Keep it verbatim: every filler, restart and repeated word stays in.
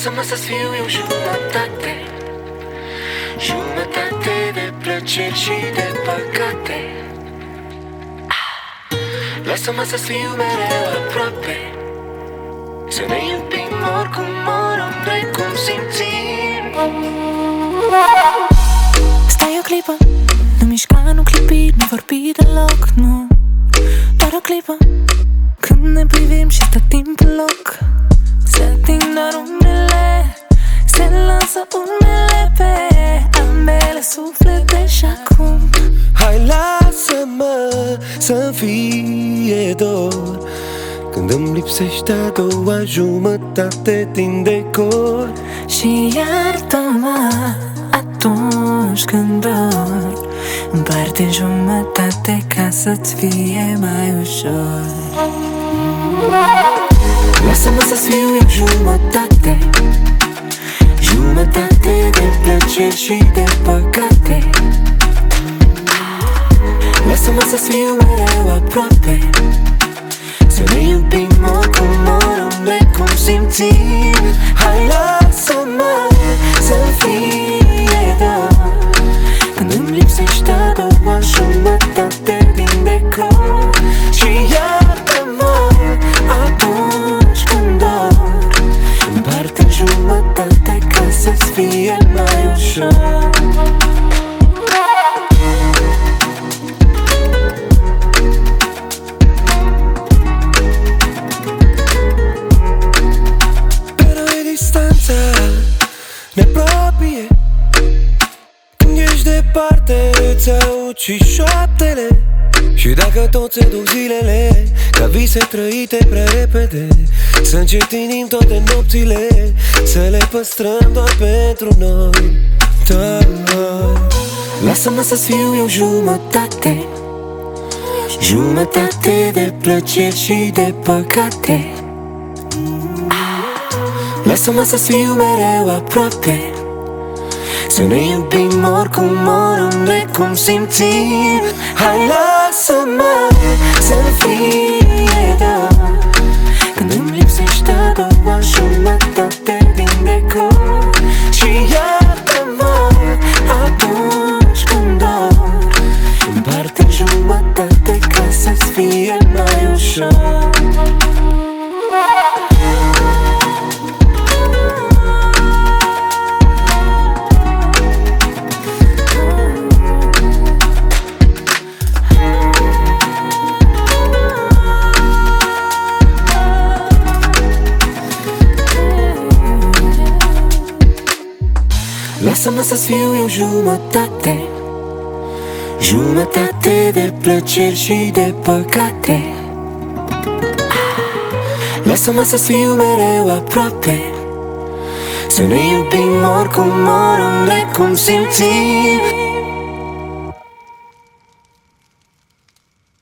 Lasă-mă să-ți fiu eu jumătate, jumătate de plăceri și de păcate. Lasă-mă să-ți fiu mereu aproape, să ne iubim oricum, oriunde, cum simțim. Stai o clipă, nu mișca, nu clipi, nu vorbi deloc, nu. Doar o clipă, când ne privim și stă timp în loc. Se ating doar umele, se lansă unele pe ambele suflete și acum. Hai, lasă-mă să-mi fie dor când îmi lipsește a doua jumătate din decor. Și iartă-mă atunci când dor, împarte în jumătate ca să-ți fie mai ușor. Lasă-mă să-ți fiu eu jumătate, jumătate de plăceri și de păcate. Lasă-mă să-ți fiu mereu aproape, să ne iubim oricum, oriunde, cum simțim. Hai, lasă-mă să-mi fie dor când îmi lipsește a doua jumătate din decor. Și iartă-mă atunci când dor, împarte în jumătate ca să-ți fie mai ușor. Ne apropie când ești departe, îți aud și șoaptele. Și dacă tot se duc zilele ca vise trăite prea repede, să încetinim toate nopțile, să le păstrăm doar pentru noi, doar noi. Lasă-mă să-ți fiu eu jumătate, jumătate de plăceri și de păcate. Lasă-mă să-ți fiu mereu aproape, să ne iubim oricum, oriunde, cum simțim. Hai, lasă-mă să-mi fie dor când îmi lipsește a doua jumătate din decor. Și iartă-mă atunci când dor, împarte în jumătate ca să-ți fie mai ușor. Lasă-mă să-ți fiu eu jumătate, jumătate de plăceri și de păcate. Lasă-mă să-ți fiu mereu aproape, să ne iubim oricum, oriunde, cum simțim.